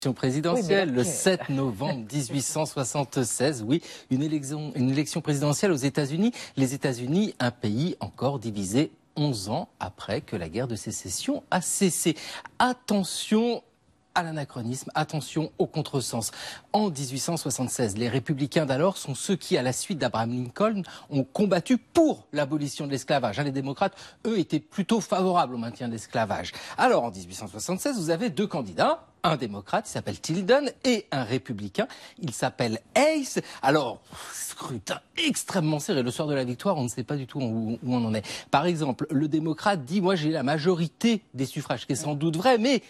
Présidentielle, Oui, le 7 novembre 1876, oui, une élection présidentielle aux États-Unis. Les États-Unis, un pays encore divisé 11 ans après que la guerre de sécession a cessé. Attention à l'anachronisme, attention au contresens. En 1876, les républicains d'alors sont ceux qui, à la suite d'Abraham Lincoln, ont combattu pour l'abolition de l'esclavage. Les démocrates, eux, étaient plutôt favorables au maintien de l'esclavage. Alors, en 1876, vous avez deux candidats. Un démocrate, il s'appelle Tilden, et un républicain, il s'appelle Hayes. Alors, scrutin extrêmement serré. Le soir de la victoire, on ne sait pas du tout où on en est. Par exemple, le démocrate dit « Moi, j'ai la majorité des suffrages », ce qui est sans doute vrai, mais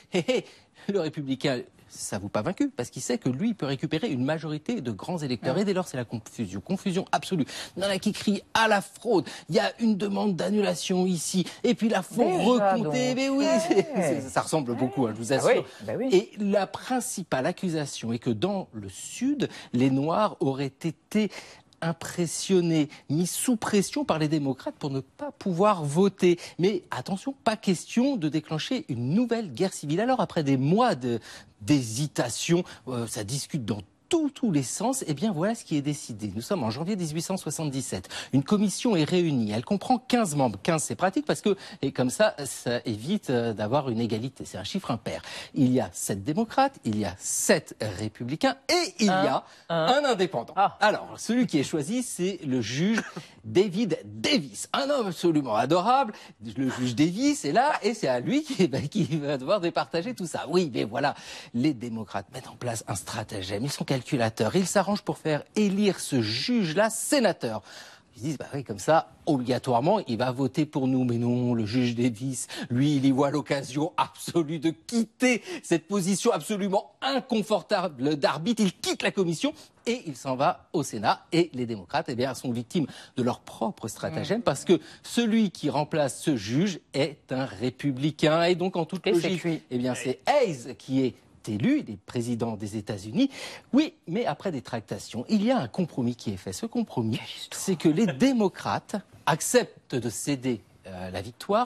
le républicain, ça ne vous pas vaincu, parce qu'il sait que lui, il peut récupérer une majorité de grands électeurs. Et dès lors, c'est la confusion absolue. Il y en a qui crient à la fraude, il y a une demande d'annulation ici, et puis là, faut recompter. Mais oui, ça ressemble beaucoup, je vous assure. Oui. Et la principale accusation est que dans le Sud, les Noirs auraient été impressionnés, mis sous pression par les démocrates pour ne pas pouvoir voter. Mais attention, pas question de déclencher une nouvelle guerre civile. Alors après des mois d'hésitation, ça discute dans tous les sens, et bien voilà ce qui est décidé. Nous sommes en janvier 1877. Une commission est réunie. Elle comprend 15 membres. 15, c'est pratique parce que, et comme ça évite d'avoir une égalité. C'est un chiffre impair. Il y a 7 démocrates, il y a 7 républicains et il y a un indépendant. Alors, celui qui est choisi, c'est le juge David Davis. Un homme absolument adorable. Le juge Davis est là et c'est à lui qui va devoir départager tout ça. Oui, mais voilà, les démocrates mettent en place un stratagème. Ils sont calculateurs. Ils s'arrangent pour faire élire ce juge-là sénateur. Ils disent, bah oui, comme ça, obligatoirement, il va voter pour nous. Mais non, le juge Davis, lui, il y voit l'occasion absolue de quitter cette position absolument inconfortable d'arbitre. Il quitte la commission et il s'en va au Sénat. Et les démocrates, eh bien, sont victimes de leur propre stratagème parce que celui qui remplace ce juge est un républicain. Et donc, en toute logique, eh bien, c'est Hayes qui est élu, il est président des États-Unis. Oui, mais après des tractations, il y a un compromis qui est fait. Ce compromis, c'est que les démocrates acceptent de céder la victoire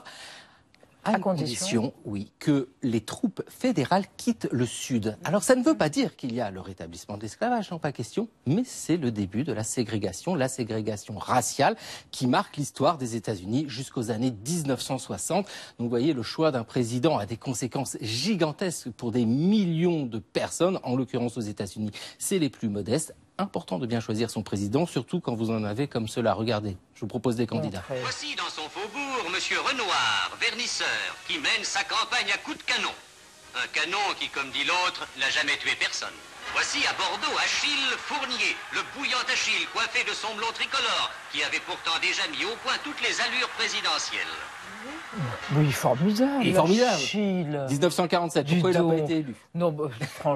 à condition, oui, que les troupes fédérales quittent le Sud. Alors ça ne veut pas dire qu'il y a le rétablissement de l'esclavage, non pas question, mais c'est le début de la ségrégation raciale qui marque l'histoire des États-Unis jusqu'aux années 1960. Donc vous voyez, le choix d'un président a des conséquences gigantesques pour des millions de personnes, en l'occurrence aux États-Unis, c'est les plus modestes. Important de bien choisir son président, surtout quand vous en avez comme cela. Regardez, je vous propose des candidats. Voici dans son faubourg Monsieur Renoir, vernisseur, qui mène sa campagne à coups de canon. Un canon qui, comme dit l'autre, n'a jamais tué personne. Voici à Bordeaux Achille Fournier, le bouillant Achille, coiffé de son blond tricolore, qui avait pourtant déjà mis au point toutes les allures présidentielles. Oui, formidable. Et formidable. Achille. 1947, pourquoi il n'a pas été élu? Non, franchement.